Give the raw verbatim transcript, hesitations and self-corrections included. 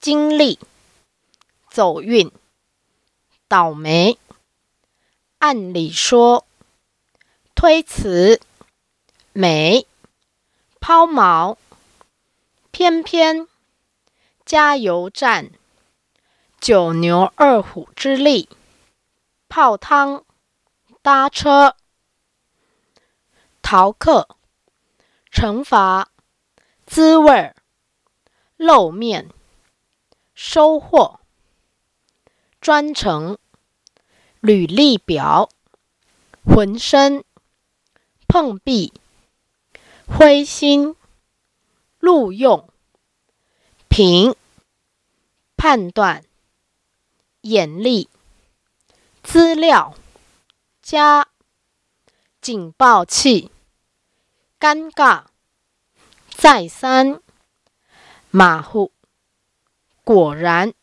经历、走运、倒霉、按理说、推辞、美、抛锚、偏偏、加油站、九牛二虎之力、泡汤、搭车、逃课、惩罚、滋味、露面、收获、专程、履历表、浑身、碰壁、灰心、录用、评、判断、眼力、资料、加、警报器、尴尬、再三、马虎、果然、